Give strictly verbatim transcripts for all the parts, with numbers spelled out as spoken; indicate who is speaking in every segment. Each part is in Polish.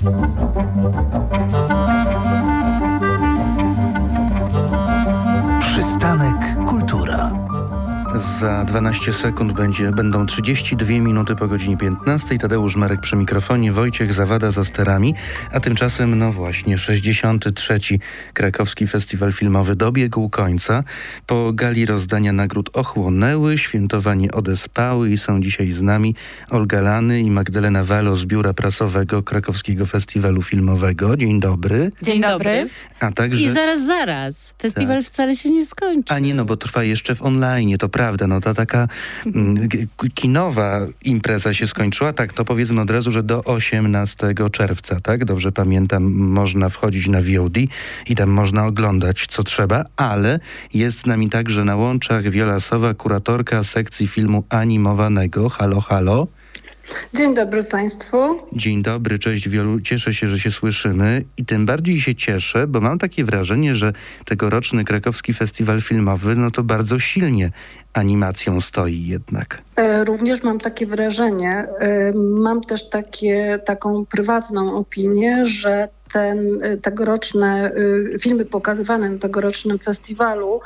Speaker 1: Przystanek Kultura. Za dwanaście sekund będzie, będą trzydzieści dwie minuty po godzinie piętnastej. Tadeusz Marek przy mikrofonie, Wojciech Zawada za sterami. A tymczasem, no właśnie, sześćdziesiąty trzeci Krakowski Festiwal Filmowy dobiegł końca. Po gali rozdania nagród ochłonęły, świętowanie odespały i są dzisiaj z nami Olga Lany i Magdalena Walo z Biura Prasowego Krakowskiego Festiwalu Filmowego. Dzień dobry.
Speaker 2: Dzień dobry.
Speaker 1: A także...
Speaker 2: I zaraz, zaraz. Festiwal tak. wcale się nie skończy.
Speaker 1: A nie, no bo trwa jeszcze w online, to prawda. No ta taka mm, kinowa impreza się skończyła. Tak, to powiedzmy od razu, że do osiemnastego czerwca, tak? Dobrze pamiętam, można wchodzić na V O D i tam można oglądać, co trzeba, ale jest z nami także na łączach Wiola Sowa, kuratorka sekcji filmu animowanego. Halo, halo.
Speaker 3: Dzień dobry Państwu.
Speaker 1: Dzień dobry, cześć Wiolu. Cieszę się, że się słyszymy i tym bardziej się cieszę, bo mam takie wrażenie, że tegoroczny Krakowski Festiwal Filmowy, no to bardzo silnie animacją stoi jednak.
Speaker 3: Również mam takie wrażenie. Mam też takie, taką prywatną opinię, że ten, tegoroczne filmy pokazywane na tegorocznym festiwalu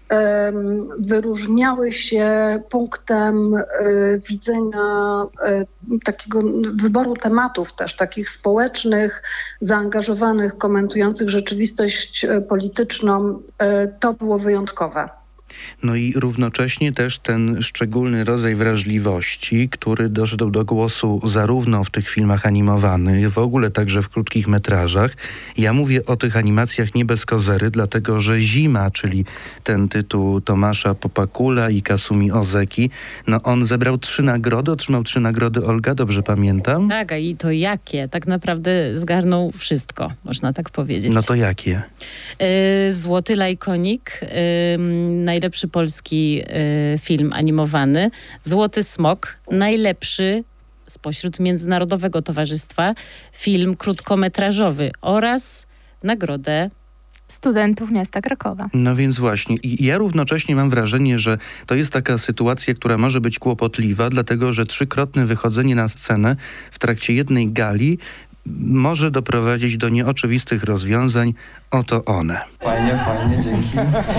Speaker 3: wyróżniały się punktem widzenia takiego wyboru tematów też, takich społecznych, zaangażowanych, komentujących rzeczywistość polityczną. To było wyjątkowe.
Speaker 1: No i równocześnie też ten szczególny rodzaj wrażliwości, który doszedł do głosu zarówno w tych filmach animowanych, w ogóle także w krótkich metrażach. Ja mówię o tych animacjach nie bez kozery, dlatego że Zima, czyli ten tytuł Tomasza Popakula i Kasumi Ozeki, no on zebrał trzy nagrody, otrzymał trzy nagrody, Olga, dobrze pamiętam?
Speaker 2: Tak, a i to jakie? Tak naprawdę zgarnął wszystko, można tak powiedzieć.
Speaker 1: No to jakie?
Speaker 2: Yy, Złoty Lajkonik, yy, najlepszy polski y, film animowany, Złoty Smok, najlepszy spośród Międzynarodowego Towarzystwa film krótkometrażowy oraz nagrodę
Speaker 4: studentów miasta Krakowa.
Speaker 1: No więc właśnie. I ja równocześnie mam wrażenie, że to jest taka sytuacja, która może być kłopotliwa, dlatego że trzykrotne wychodzenie na scenę w trakcie jednej gali może doprowadzić do nieoczywistych rozwiązań. Oto one.
Speaker 5: Fajnie, fajnie, dzięki.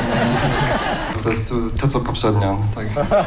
Speaker 5: Po prostu to, co poprzednio. Tak.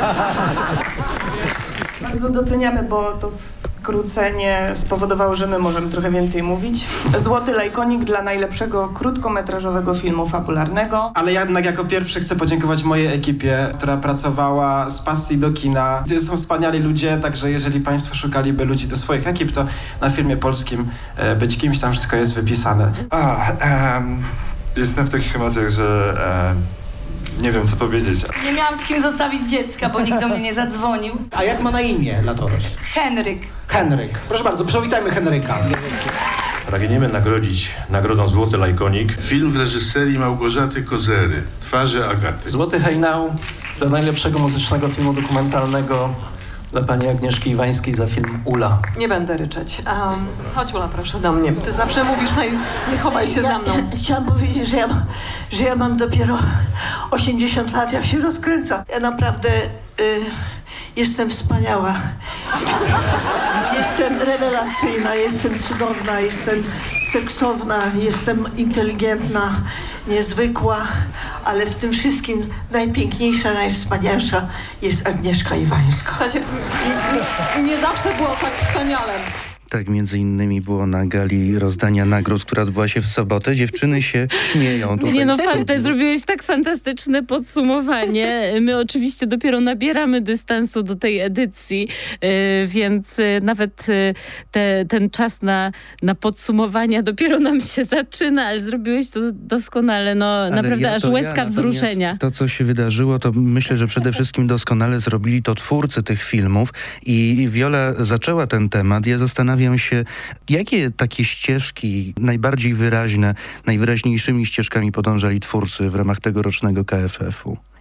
Speaker 6: Bardzo doceniamy, bo to skrócenie spowodowało, że my możemy trochę więcej mówić. Złoty Lajkonik dla najlepszego krótkometrażowego filmu fabularnego.
Speaker 5: Ale ja jednak jako pierwszy chcę podziękować mojej ekipie, która pracowała z pasji do kina. Są wspaniali ludzie, także jeżeli Państwo szukaliby ludzi do swoich ekip, to na filmie polskim e, być kimś tam wszystko jest wypisane.
Speaker 7: A, um, jestem w takich emocjach, że um, nie wiem, co powiedzieć.
Speaker 8: Nie miałam z kim zostawić dziecka, bo nikt do mnie nie zadzwonił.
Speaker 9: A jak ma na imię Latoroś?
Speaker 8: Henryk.
Speaker 9: Henryk. Proszę bardzo, przywitajmy Henryka.
Speaker 10: Pragniemy nagrodzić nagrodą Złoty Lajkonik
Speaker 11: film w reżyserii Małgorzaty Kozery, Twarze Agaty.
Speaker 12: Złoty Hejnał dla najlepszego muzycznego filmu dokumentalnego dla pani Agnieszki Iwańskiej za film Ula.
Speaker 13: Nie będę ryczeć. Um, chodź Ula, proszę do mnie. Ty zawsze mówisz, no nie chowaj się
Speaker 14: ja,
Speaker 13: za mną.
Speaker 14: Ja, chciałam powiedzieć, że ja, że ja mam dopiero osiemdziesiąt lat, ja się rozkręcam. Ja naprawdę y, jestem wspaniała. Jestem rewelacyjna, jestem cudowna, jestem seksowna, jestem inteligentna, niezwykła, ale w tym wszystkim najpiękniejsza, najwspanialsza jest Agnieszka Iwańska.
Speaker 13: Słuchajcie, nie, nie zawsze było tak wspaniale.
Speaker 1: Tak między innymi było na gali rozdania nagród, która odbyła się w sobotę. Dziewczyny się śmieją. Tutaj.
Speaker 2: Nie no, fanta- zrobiłeś tak fantastyczne podsumowanie. My oczywiście dopiero nabieramy dystansu do tej edycji, yy, więc yy, nawet yy, te, ten czas na, na podsumowania dopiero nam się zaczyna, ale zrobiłeś to doskonale. No ale naprawdę ja, aż łezka ja, wzruszenia.
Speaker 1: To, co się wydarzyło, to myślę, że przede wszystkim doskonale zrobili to twórcy tych filmów i Wiola zaczęła ten temat. Ja zastanawiam się, jakie takie ścieżki najbardziej wyraźne, najwyraźniejszymi ścieżkami podążali twórcy w ramach tegorocznego K F F u?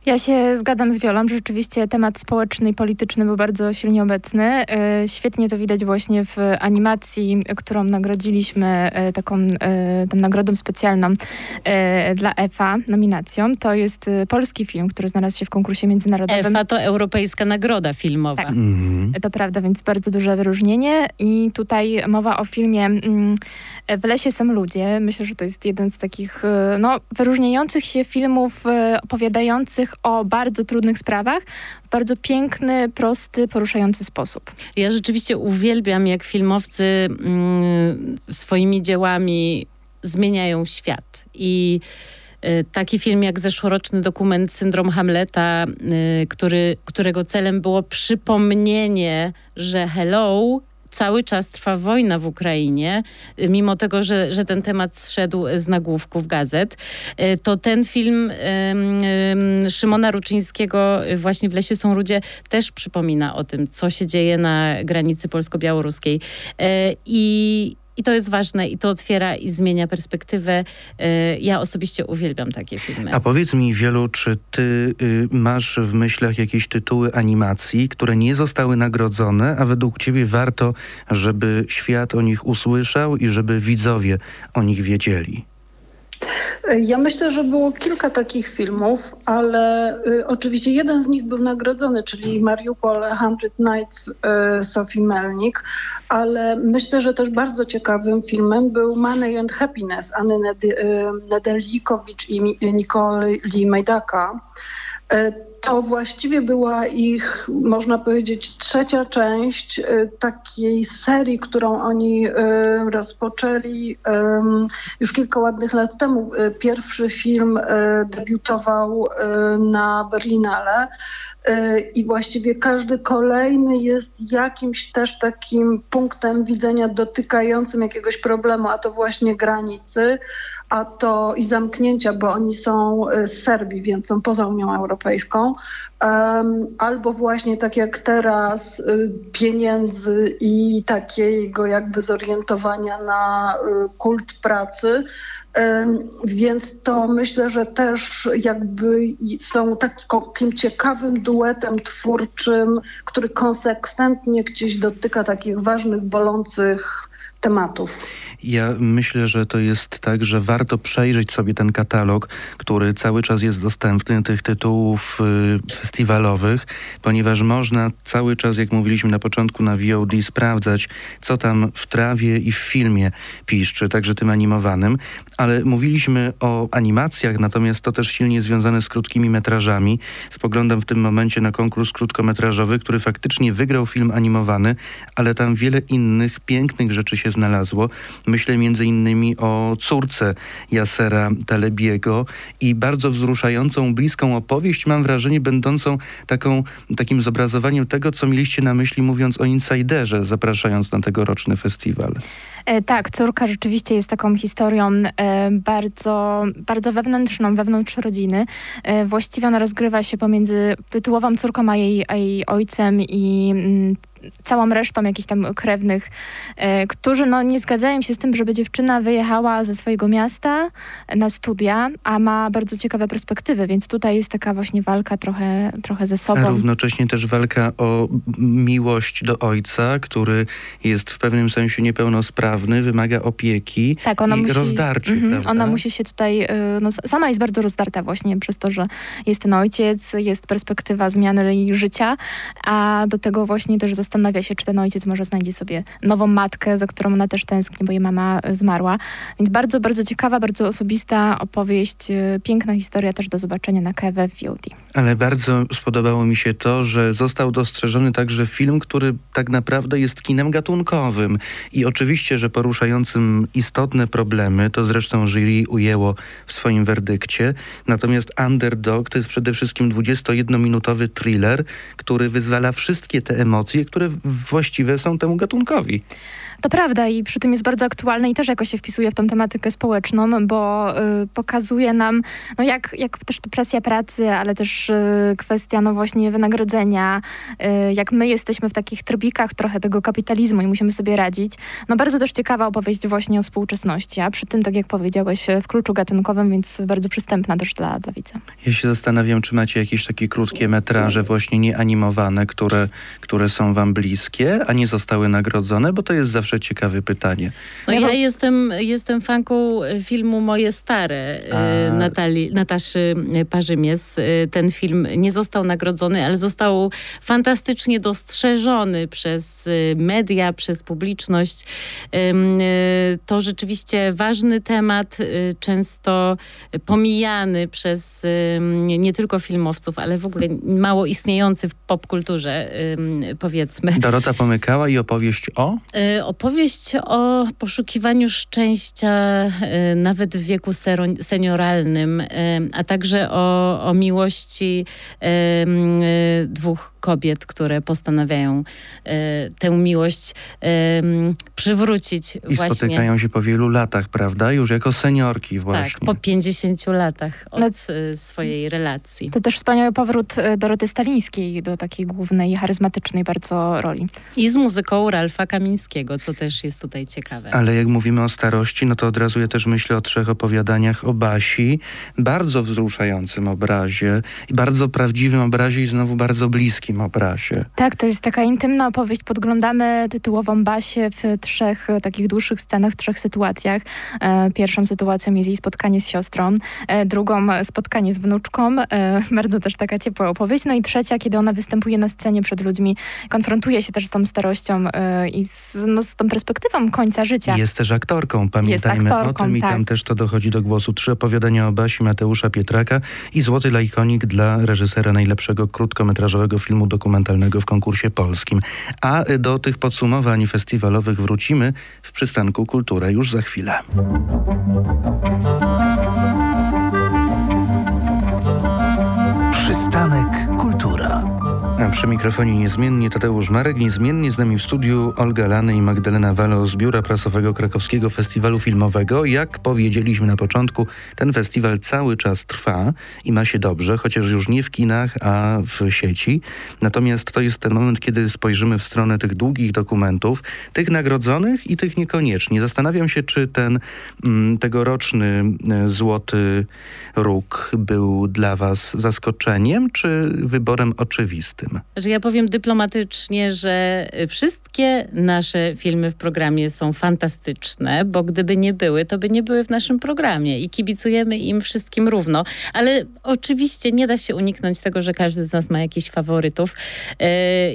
Speaker 4: Ja się zgadzam z Wiolą, że rzeczywiście temat społeczny i polityczny był bardzo silnie obecny. Świetnie to widać właśnie w animacji, którą nagrodziliśmy taką tam nagrodą specjalną dla E F A, nominacją. To jest polski film, który znalazł się w konkursie międzynarodowym.
Speaker 2: E F A to Europejska Nagroda Filmowa.
Speaker 4: Tak, mm-hmm. To prawda, więc bardzo duże wyróżnienie. I tutaj mowa o filmie W lesie są ludzie. Myślę, że to jest jeden z takich no, wyróżniających się filmów opowiadających o bardzo trudnych sprawach w bardzo piękny, prosty, poruszający sposób.
Speaker 2: Ja rzeczywiście uwielbiam, jak filmowcy mm, swoimi dziełami zmieniają świat. I y, taki film jak zeszłoroczny dokument Syndrom Hamleta, y, który, którego celem było przypomnienie, że hello, cały czas trwa wojna w Ukrainie, mimo tego, że, że ten temat zszedł z nagłówków gazet, to ten film um, Szymona Ruczyńskiego właśnie W lesie są ludzie też przypomina o tym, co się dzieje na granicy polsko-białoruskiej. I I to jest ważne i to otwiera i zmienia perspektywę. Ja osobiście uwielbiam takie filmy.
Speaker 1: A powiedz mi, Wielu, czy ty y, masz w myślach jakieś tytuły animacji, które nie zostały nagrodzone, a według ciebie warto, żeby świat o nich usłyszał i żeby widzowie o nich wiedzieli?
Speaker 3: Ja myślę, że było kilka takich filmów, ale y, oczywiście jeden z nich był nagrodzony, czyli Mariupol Hundred Nights y, Sofii Melnik, ale myślę, że też bardzo ciekawym filmem był Money and Happiness Anny Nedy- y, Nedeljkowicz i Mi- Nikoli Majdaka. Y, To właściwie była ich, można powiedzieć, trzecia część y, takiej serii, którą oni y, rozpoczęli y, już kilka ładnych lat temu. Y, pierwszy film y, debiutował y, na Berlinale y, i właściwie każdy kolejny jest jakimś też takim punktem widzenia dotykającym jakiegoś problemu, a to właśnie granicy, a to i zamknięcia, bo oni są z Serbii, więc są poza Unią Europejską. Um, albo właśnie tak jak teraz y, pieniędzy i takiego jakby zorientowania na y, kult pracy. Um, więc to myślę, że też jakby są takim ciekawym duetem twórczym, który konsekwentnie gdzieś dotyka takich ważnych, bolących tematów.
Speaker 1: Ja myślę, że to jest tak, że warto przejrzeć sobie ten katalog, który cały czas jest dostępny, tych tytułów y, festiwalowych, ponieważ można cały czas, jak mówiliśmy na początku na V O D, sprawdzać, co tam w trawie i w filmie piszczy, także tym animowanym. Ale mówiliśmy o animacjach, natomiast to też silnie związane z krótkimi metrażami. Spoglądam w tym momencie na konkurs krótkometrażowy, który faktycznie wygrał film animowany, ale tam wiele innych pięknych rzeczy się znalazło. Myślę między innymi o córce Yasera Talebiego i bardzo wzruszającą, bliską opowieść, mam wrażenie, będącą taką, takim zobrazowaniem tego, co mieliście na myśli, mówiąc o Insiderze, zapraszając na tegoroczny festiwal.
Speaker 4: E, tak, córka rzeczywiście jest taką historią e, bardzo, bardzo wewnętrzną, wewnątrz rodziny. E, właściwie ona rozgrywa się pomiędzy tytułową córką a jej, a jej ojcem i mm, całą resztą jakichś tam krewnych, e, którzy no, nie zgadzają się z tym, żeby dziewczyna wyjechała ze swojego miasta na studia, a ma bardzo ciekawe perspektywy, więc tutaj jest taka właśnie walka trochę, trochę ze sobą.
Speaker 1: A równocześnie też walka o miłość do ojca, który jest w pewnym sensie niepełnosprawny, wymaga opieki
Speaker 4: tak, ona
Speaker 1: i
Speaker 4: musi,
Speaker 1: rozdarczy.
Speaker 4: Mm-hmm, ona musi się tutaj, no, sama jest bardzo rozdarta właśnie przez to, że jest ten ojciec, jest perspektywa zmiany jej życia, a do tego właśnie też zastanawia się, czy ten ojciec może znajdzie sobie nową matkę, za którą ona też tęskni, bo jej mama zmarła. Więc bardzo, bardzo ciekawa, bardzo osobista opowieść, piękna historia też do zobaczenia na K W V O D.
Speaker 1: Ale bardzo spodobało mi się to, że został dostrzeżony także film, który tak naprawdę jest kinem gatunkowym i oczywiście, że poruszającym istotne problemy, to zresztą jury ujęło w swoim werdykcie. Natomiast Underdog to jest przede wszystkim dwudziestojednominutowy thriller, który wyzwala wszystkie te emocje, które właściwe są temu gatunkowi.
Speaker 4: To prawda i przy tym jest bardzo aktualne i też jakoś się wpisuje w tą tematykę społeczną, bo y, pokazuje nam, no jak, jak też presja pracy, ale też y, kwestia no właśnie wynagrodzenia, y, jak my jesteśmy w takich trybikach trochę tego kapitalizmu i musimy sobie radzić. No bardzo też ciekawa opowieść właśnie o współczesności, a przy tym, tak jak powiedziałeś, w kluczu gatunkowym, więc bardzo przystępna też dla, dla widza.
Speaker 1: Ja się zastanawiam, czy macie jakieś takie krótkie metraże właśnie nieanimowane, które, które są wam bliskie, a nie zostały nagrodzone, bo to jest zawsze ciekawe pytanie.
Speaker 2: No ja jestem, jestem fanką filmu Moje Stare a... Natalii, Nataszy Parzymies. Ten film nie został nagrodzony, ale został fantastycznie dostrzeżony przez media, przez publiczność. To rzeczywiście ważny temat, często pomijany przez nie tylko filmowców, ale w ogóle mało istniejący w popkulturze, powiedzmy.
Speaker 1: Dorota Pomykała i opowieść o?
Speaker 2: Opowieść o poszukiwaniu szczęścia nawet w wieku senioralnym, a także o, o miłości dwóch kobiet, które postanawiają tę miłość przywrócić.
Speaker 1: I
Speaker 2: właśnie.
Speaker 1: Spotykają się po wielu latach, prawda? Już jako seniorki właśnie.
Speaker 2: Tak, po pięćdziesięciu latach od no, swojej relacji.
Speaker 4: To też wspaniały powrót Doroty Stalińskiej do takiej głównej, charyzmatycznej bardzo roli.
Speaker 2: I z muzyką Ralfa Kamińskiego, co też jest tutaj ciekawe.
Speaker 1: Ale jak mówimy o starości, no to od razu ja też myślę o trzech opowiadaniach o Basi. Bardzo wzruszającym obrazie i bardzo prawdziwym obrazie i znowu bardzo bliskim obrazie.
Speaker 4: Tak, to jest taka intymna opowieść. Podglądamy tytułową Basię w trzech takich dłuższych scenach, w trzech sytuacjach. E, pierwszą sytuacją jest jej spotkanie z siostrą, e, drugą spotkanie z wnuczką, e, bardzo też taka ciepła opowieść. No i trzecia, kiedy ona występuje na scenie przed ludźmi, konfrontuje się też z tą starością e, i z, no, z tą perspektywą końca życia.
Speaker 1: Jest też aktorką, pamiętajmy
Speaker 4: jest aktorką,
Speaker 1: o tym i
Speaker 4: tak.
Speaker 1: tam też to dochodzi do głosu. Trzy opowiadania o Basi Mateusza Pietraka i Złoty Lajkonik dla reżysera najlepszego krótkometrażowego filmu dokumentalnego w konkursie polskim. A do tych podsumowań festiwalowych wrócimy w Przystanku Kultura już za chwilę. Przystanek Kultura. A przy mikrofonie niezmiennie Tadeusz Marek, niezmiennie z nami w studiu Olga Lany i Magdalena Wallo z Biura Prasowego Krakowskiego Festiwalu Filmowego. Jak powiedzieliśmy na początku, ten festiwal cały czas trwa i ma się dobrze, chociaż już nie w kinach, a w sieci. Natomiast to jest ten moment, kiedy spojrzymy w stronę tych długich dokumentów, tych nagrodzonych i tych niekoniecznie. Zastanawiam się, czy ten m, tegoroczny e, Złoty Róg był dla was zaskoczeniem, czy wyborem oczywistym?
Speaker 2: Że ja powiem dyplomatycznie, że wszystkie nasze filmy w programie są fantastyczne, bo gdyby nie były, to by nie były w naszym programie i kibicujemy im wszystkim równo. Ale oczywiście nie da się uniknąć tego, że każdy z nas ma jakichś faworytów yy,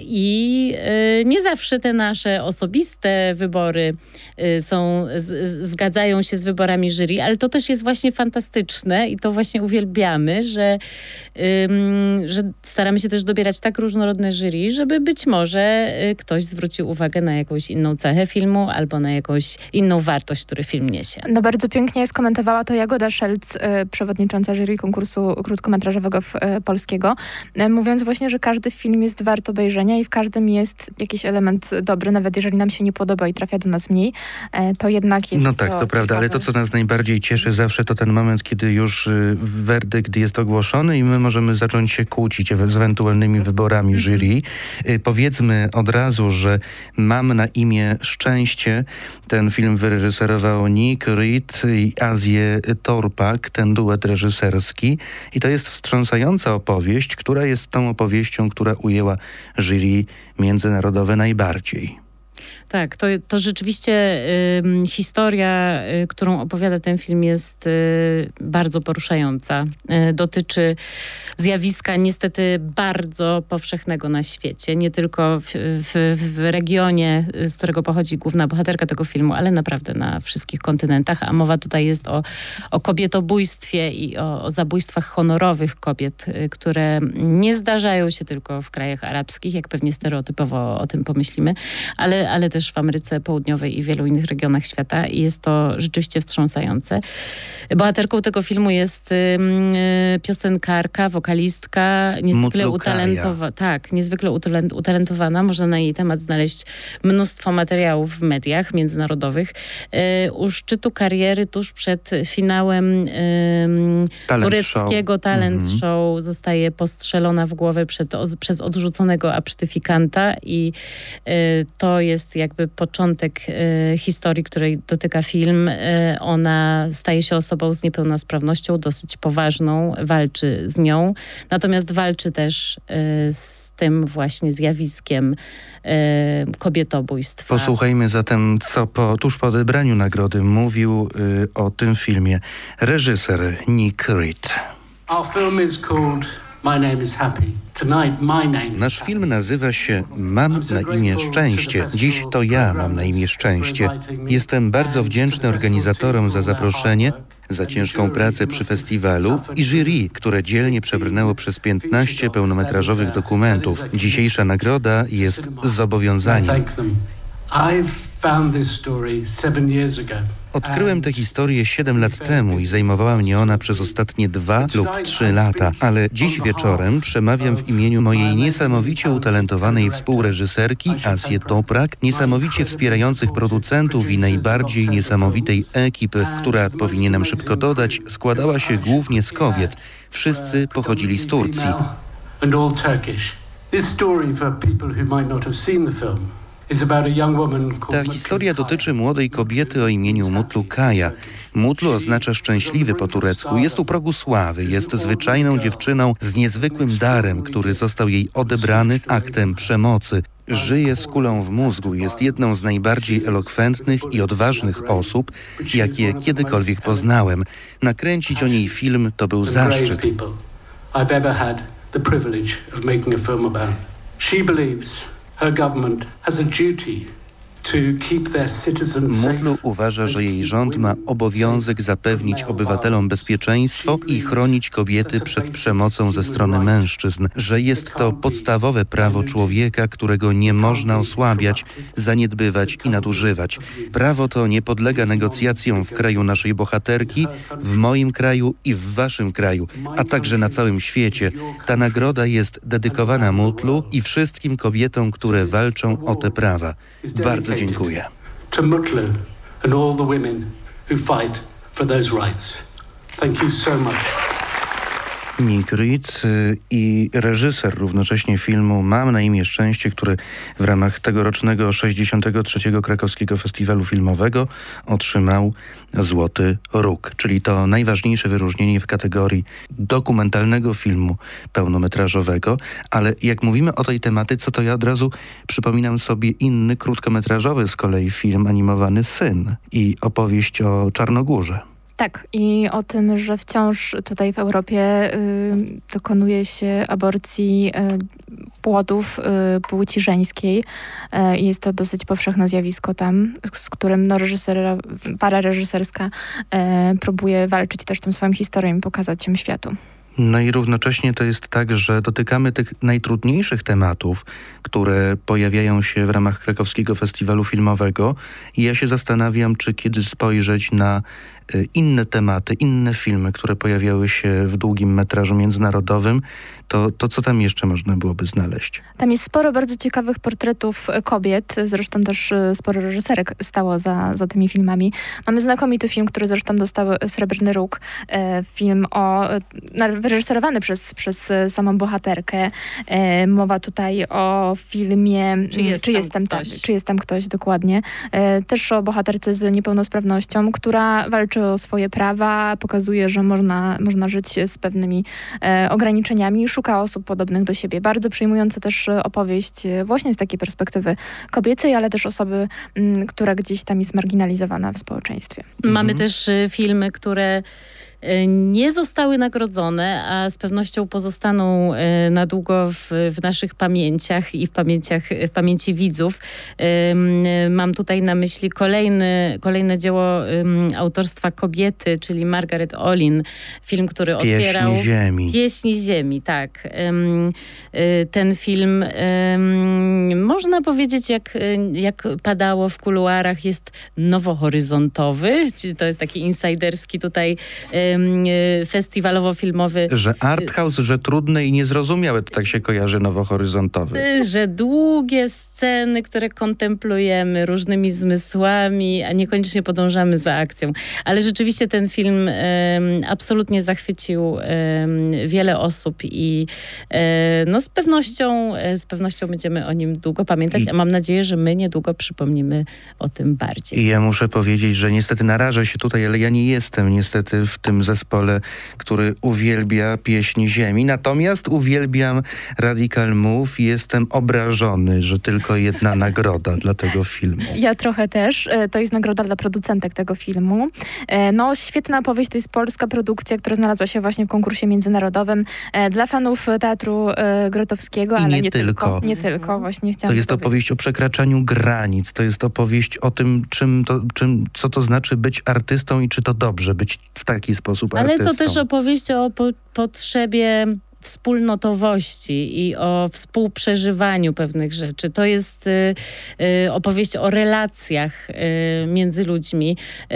Speaker 2: i yy, nie zawsze te nasze osobiste wybory yy, są, z, zgadzają się z wyborami jury, ale to też jest właśnie fantastyczne i to właśnie uwielbiamy, że, yy, że staramy się też dobierać tak różnorodne jury, żeby być może ktoś zwrócił uwagę na jakąś inną cechę filmu albo na jakąś inną wartość, który film niesie.
Speaker 4: No bardzo pięknie skomentowała to Jagoda Szelc, y, przewodnicząca jury konkursu krótkometrażowego w, y, polskiego, y, mówiąc właśnie, że każdy film jest wart obejrzenia i w każdym jest jakiś element dobry, nawet jeżeli nam się nie podoba i trafia do nas mniej, y, to jednak jest
Speaker 1: No tak, to, to prawda, ale to, co nas najbardziej cieszy zawsze, to ten moment, kiedy już y, werdykt jest ogłoszony i my możemy zacząć się kłócić z ewentualnymi wyborami jury. Y, powiedzmy od razu, że Mam na imię Szczęście. Ten film wyreżyserował Nick Reed i Azję Torpak, ten duet reżyserski. I to jest wstrząsająca opowieść, która jest tą opowieścią, która ujęła jury międzynarodowe najbardziej.
Speaker 2: Tak, to, to rzeczywiście y, historia, y, którą opowiada ten film, jest y, bardzo poruszająca. Y, dotyczy zjawiska niestety bardzo powszechnego na świecie. Nie tylko w, w, w regionie, z którego pochodzi główna bohaterka tego filmu, ale naprawdę na wszystkich kontynentach. A mowa tutaj jest o, o kobietobójstwie i o, o zabójstwach honorowych kobiet, y, które nie zdarzają się tylko w krajach arabskich, jak pewnie stereotypowo o tym pomyślimy, ale ale też w Ameryce Południowej i wielu innych regionach świata i jest to rzeczywiście wstrząsające. Bohaterką tego filmu jest y, piosenkarka, wokalistka, niezwykle utalentowana. Tak, niezwykle utalentowana. Można na jej temat znaleźć mnóstwo materiałów w mediach międzynarodowych. Y, u szczytu kariery tuż przed finałem y, tureckiego show. Talent mm-hmm. Show zostaje postrzelona w głowę przed, o, przez odrzuconego absztyfikanta i y, to jest jakby początek y, historii, której dotyka film. Y, ona staje się osobą z niepełnosprawnością, dosyć poważną, walczy z nią, natomiast walczy też y, z tym właśnie zjawiskiem y, kobietobójstwa.
Speaker 1: Posłuchajmy zatem, co po, tuż po odebraniu nagrody mówił y, o tym filmie reżyser Nick Reed.
Speaker 15: Our film is called My Name is Happy. Tonight, my name
Speaker 1: Nasz film nazywa się Mam na imię Szczęście. Dziś to ja mam na imię Szczęście. Jestem bardzo wdzięczny organizatorom za zaproszenie, za ciężką pracę przy festiwalu i jury, które dzielnie przebrnęło przez piętnaście pełnometrażowych dokumentów. Dzisiejsza nagroda jest zobowiązaniem. Odkryłem tę historię siedem lat temu i zajmowała mnie ona przez ostatnie dwa lub trzy lata, ale dziś wieczorem przemawiam w imieniu mojej niesamowicie utalentowanej współreżyserki Asje Toprak, niesamowicie wspierających producentów i najbardziej niesamowitej ekipy, która, powinienem szybko dodać, składała się głównie z kobiet. Wszyscy pochodzili z Turcji. Ta historia dotyczy młodej kobiety o imieniu Mutlu Kaya. Mutlu oznacza szczęśliwy po turecku. Jest u progu sławy. Jest zwyczajną dziewczyną z niezwykłym darem, który został jej odebrany aktem przemocy. Żyje z kulą w mózgu. Jest jedną z najbardziej elokwentnych i odważnych osób, jakie kiedykolwiek poznałem. Nakręcić o niej film to był zaszczyt.
Speaker 15: Her government has a duty to keep their citizens safe.
Speaker 1: Mutlu uważa, że jej rząd ma obowiązek zapewnić obywatelom bezpieczeństwo i chronić kobiety przed przemocą ze strony mężczyzn, że jest to podstawowe prawo człowieka, którego nie można osłabiać, zaniedbywać i nadużywać. Prawo to nie podlega negocjacjom w kraju naszej bohaterki, w moim kraju i w waszym kraju, a także na całym świecie. Ta nagroda jest dedykowana Mutlu i wszystkim kobietom, które walczą o te prawa. Bardzo dziękuję.
Speaker 15: To Mutlu and all the women who fight for those rights. Thank you so much.
Speaker 1: Nick Reed i reżyser równocześnie filmu Mam na imię Szczęście, który w ramach tegorocznego sześćdziesiątego trzeciego Krakowskiego Festiwalu Filmowego otrzymał Złoty Róg, czyli to najważniejsze wyróżnienie w kategorii dokumentalnego filmu pełnometrażowego. Ale jak mówimy o tej tematyce, to ja od razu przypominam sobie inny krótkometrażowy z kolei film animowany Syn i opowieść o Czarnogórze.
Speaker 4: Tak, i o tym, że wciąż tutaj w Europie y, dokonuje się aborcji y, płodów y, płci żeńskiej. Y, jest to dosyć powszechne zjawisko tam, z którym no, reżysera, para reżyserska y, próbuje walczyć też tym swoją historią i pokazać ją światu.
Speaker 1: No i równocześnie to jest tak, że dotykamy tych najtrudniejszych tematów, które pojawiają się w ramach Krakowskiego Festiwalu Filmowego i ja się zastanawiam, czy kiedy spojrzeć na inne tematy, inne filmy, które pojawiały się w długim metrażu międzynarodowym, to, to co tam jeszcze można byłoby znaleźć?
Speaker 4: Tam jest sporo bardzo ciekawych portretów kobiet, zresztą też sporo reżyserek stało za, za tymi filmami. Mamy znakomity film, który zresztą dostał Srebrny Róg, film o, wyreżyserowany przez, przez samą bohaterkę. Mowa tutaj o filmie Czy, jest czy, jestem, tam, czy jestem ktoś, dokładnie. Też o bohaterce z niepełnosprawnością, która walczy o swoje prawa, pokazuje, że można, można żyć z pewnymi e, ograniczeniami, szuka osób podobnych do siebie. Bardzo przejmująca też opowieść właśnie z takiej perspektywy kobiecej, ale też osoby, m, która gdzieś tam jest marginalizowana w społeczeństwie.
Speaker 2: Mamy mhm. też filmy, które nie zostały nagrodzone, a z pewnością pozostaną na długo w, w naszych pamięciach i w, pamięciach, w pamięci widzów. Mam tutaj na myśli kolejny, kolejne dzieło autorstwa kobiety, czyli Margaret Olin. Film, który
Speaker 1: Pieśni
Speaker 2: otwierał...
Speaker 1: Ziemi.
Speaker 2: Pieśni Ziemi, tak. Ten film, można powiedzieć, jak, jak padało w kuluarach, jest nowohoryzontowy. To jest taki insajderski tutaj festiwalowo-filmowy.
Speaker 1: Że arthouse, że trudne i niezrozumiałe, to tak się kojarzy nowohoryzontowy.
Speaker 2: Że długie sceny, które kontemplujemy różnymi zmysłami, a niekoniecznie podążamy za akcją. Ale rzeczywiście ten film um, absolutnie zachwycił um, wiele osób i um, no z pewnością, z pewnością będziemy o nim długo pamiętać, I... a mam nadzieję, że my niedługo przypomnimy o tym bardziej.
Speaker 1: I ja muszę powiedzieć, że niestety narażę się tutaj, ale ja nie jestem niestety w tym zespole, który uwielbia Pieśni Ziemi. Natomiast uwielbiam Radical Move i jestem obrażony, że tylko jedna nagroda dla tego filmu.
Speaker 4: Ja trochę też. To jest nagroda dla producentek tego filmu. No, świetna opowieść, to jest polska produkcja, która znalazła się właśnie w konkursie międzynarodowym dla fanów Teatru Grotowskiego,
Speaker 1: I
Speaker 4: ale
Speaker 1: nie,
Speaker 4: nie
Speaker 1: tylko.
Speaker 4: tylko. Nie tylko, właśnie chciałam
Speaker 1: To jest
Speaker 4: powiedzieć.
Speaker 1: opowieść o przekraczaniu granic. To jest opowieść o tym, czym to, czym, co to znaczy być artystą i czy to dobrze być w taki sposób
Speaker 2: ale
Speaker 1: artystą.
Speaker 2: Ale to też opowieść o po potrzebie wspólnotowości i o współprzeżywaniu pewnych rzeczy. To jest y, y, opowieść o relacjach y, między ludźmi y,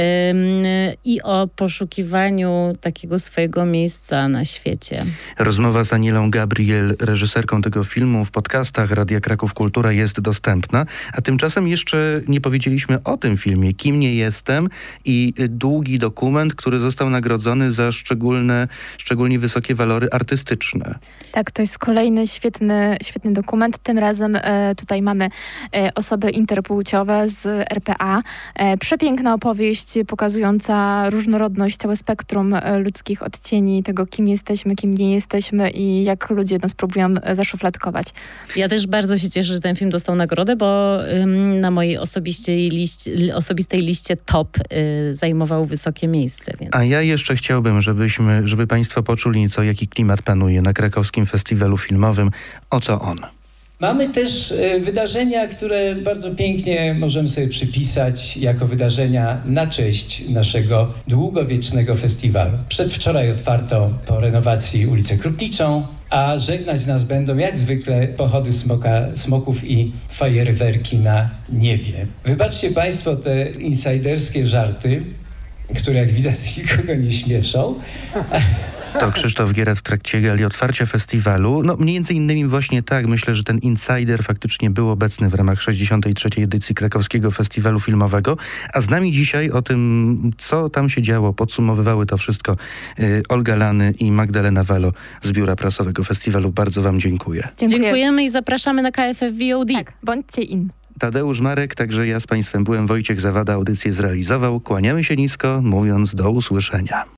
Speaker 2: y, i o poszukiwaniu takiego swojego miejsca na świecie.
Speaker 1: Rozmowa z Anielą Gabriel, reżyserką tego filmu, w podcastach Radia Kraków Kultura jest dostępna, a tymczasem jeszcze nie powiedzieliśmy o tym filmie, Kim nie jestem, i długi dokument, który został nagrodzony za szczególne, szczególnie wysokie walory artystyczne.
Speaker 4: Tak, to jest kolejny świetny, świetny dokument. Tym razem e, tutaj mamy e, osoby interpłciowe z R P A. E, przepiękna opowieść pokazująca różnorodność, całe spektrum e, ludzkich odcieni tego, kim jesteśmy, kim nie jesteśmy i jak ludzie nas próbują zaszufladkować.
Speaker 2: Ja też bardzo się cieszę, że ten film dostał nagrodę, bo ym, na mojej osobistej liście, osobistej liście top y, zajmował wysokie miejsce. Więc.
Speaker 1: A ja jeszcze chciałbym, żebyśmy, żeby państwo poczuli nieco, jaki klimat panuje na Krakowskim Festiwalu Filmowym. Oto on.
Speaker 16: Mamy też y, wydarzenia, które bardzo pięknie możemy sobie przypisać jako wydarzenia na cześć naszego długowiecznego festiwalu. Przedwczoraj otwarto po renowacji ulicę Krupniczą, a żegnać nas będą jak zwykle pochody smoka, smoków i fajerwerki na niebie. Wybaczcie państwo te insajderskie żarty, które jak widać nikogo nie śmieszą.
Speaker 1: To Krzysztof Gierat w trakcie gali otwarcia festiwalu. No między innymi właśnie tak, myślę, że ten insider faktycznie był obecny w ramach sześćdziesiątej trzeciej edycji Krakowskiego Festiwalu Filmowego, a z nami dzisiaj o tym, co tam się działo, podsumowywały to wszystko y, Olga Lany i Magdalena Walo z Biura Prasowego Festiwalu. Bardzo wam dziękuję.
Speaker 2: Dziękuję. Dziękujemy i zapraszamy na K F F V O D.
Speaker 4: Tak, bądźcie in.
Speaker 1: Tadeusz Marek, także ja z państwem byłem, Wojciech Zawada audycję zrealizował. Kłaniamy się nisko, mówiąc do usłyszenia.